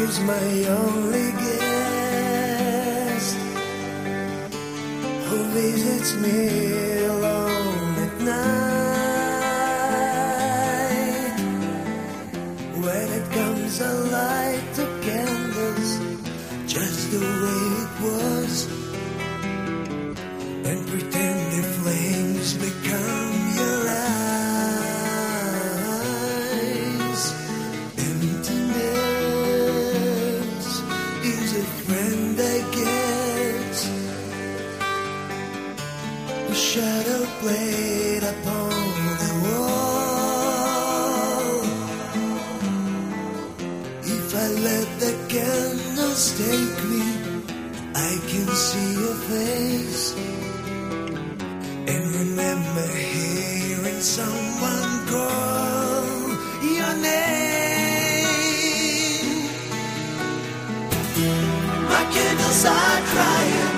who's my only guest, who visits me alone at night. When it comes, I light the candles just the way it was, and pretend the flames become your eyes. Emptiness is a friend I get, a shadow played upon the wall. If I let the candles take me, I can see your face and remember hearing someone call your name. My candles are crying.